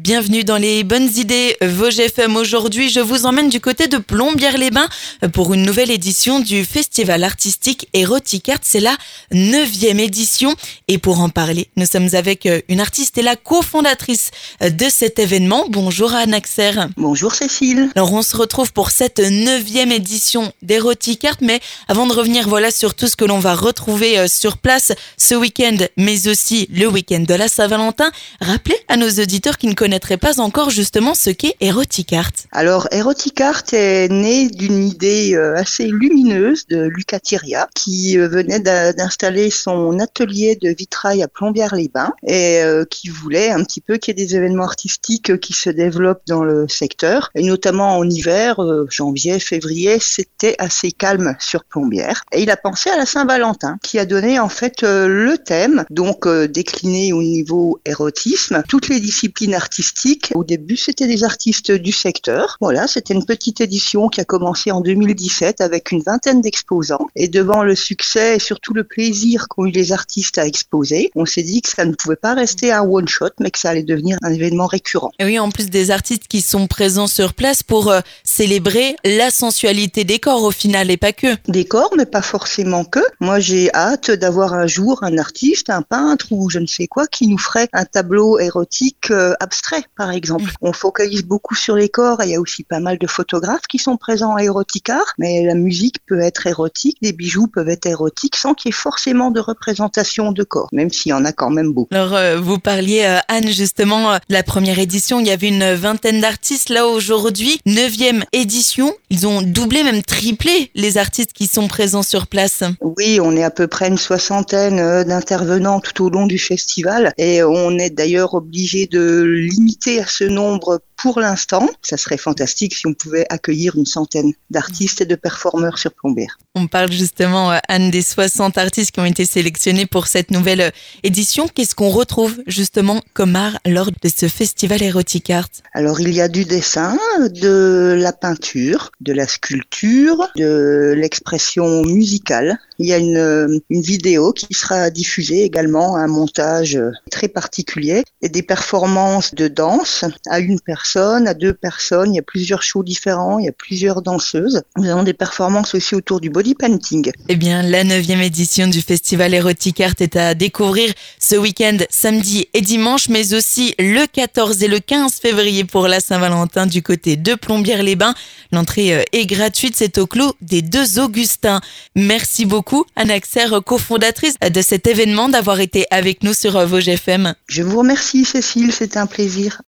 Bienvenue dans les bonnes idées Vosges FM. Aujourd'hui, je vous emmène du côté de Plombières-les-Bains pour une nouvelle édition du festival artistique Erotic Art. C'est la 9e édition. Et pour en parler, nous sommes avec une artiste et la cofondatrice de cet événement. Bonjour Anne Axer. Bonjour Cécile. Alors on se retrouve pour cette 9e édition d'Erotic Art. Mais avant de revenir sur tout ce que l'on va retrouver sur place ce week-end, mais aussi le week-end de la Saint-Valentin, rappelez à nos auditeurs qui ne connaîtraient pas encore justement ce qu'est Erotic Art. Alors Erotic Art est né d'une idée assez lumineuse de Luca Tiria qui venait d'installer son atelier de vitrail à Plombières-les-Bains et qui voulait un petit peu qu'il y ait des événements artistiques qui se développent dans le secteur, et notamment en hiver, janvier, février, c'était assez calme sur Plombières. Et il a pensé à la Saint-Valentin qui a donné en fait le thème, donc décliné au niveau érotisme, toutes les disciplines artistiques. Au début, c'était des artistes du secteur. Voilà, c'était une petite édition qui a commencé en 2017 avec une vingtaine d'exposants. Et devant le succès et surtout le plaisir qu'ont eu les artistes à exposer, on s'est dit que ça ne pouvait pas rester un one-shot, mais que ça allait devenir un événement récurrent. Et oui, en plus des artistes qui sont présents sur place pour célébrer la sensualité des corps au final, et pas que. Des corps, mais pas forcément que. Moi, j'ai hâte d'avoir un jour un artiste, un peintre ou je ne sais quoi qui nous ferait un tableau érotique abstrait, par exemple. On focalise beaucoup sur les corps et il y a aussi pas mal de photographes qui sont présents à Erotic Art, mais la musique peut être érotique, les bijoux peuvent être érotiques sans qu'il y ait forcément de représentation de corps, même s'il y en a quand même beaucoup. Alors, vous parliez, Anne, justement, de la première édition, il y avait une vingtaine d'artistes. Là, aujourd'hui, 9e édition, ils ont doublé, même triplé les artistes qui sont présents sur place. Oui, on est à peu près une soixantaine d'intervenants tout au long du festival et on est d'ailleurs obligé de limiter à ce nombre pour l'instant. Ça serait fantastique si on pouvait accueillir une centaine d'artistes et de performeurs sur Plombières. On parle justement, Anne, des 60 artistes qui ont été sélectionnés pour cette nouvelle édition. Qu'est-ce qu'on retrouve justement comme art lors de ce festival Erotic Art? Alors, il y a du dessin, de la peinture, de la sculpture, de l'expression musicale. Il y a une vidéo qui sera diffusée également, un montage très particulier, et des performances de danse à une personne, à deux personnes. Il y a plusieurs shows différents, il y a plusieurs danseuses. Nous avons des performances aussi autour du body painting. Eh bien, la 9e édition du festival Erotic Art est à découvrir ce week-end, samedi et dimanche, mais aussi le 14 et le 15 février pour la Saint-Valentin du côté de Plombières-les-Bains. L'entrée est gratuite, c'est au clos des 2 Augustins. Merci beaucoup, Anne Axer, cofondatrice de cet événement, d'avoir été avec nous sur Vosges FM. Je vous remercie, Cécile, c'était un plaisir.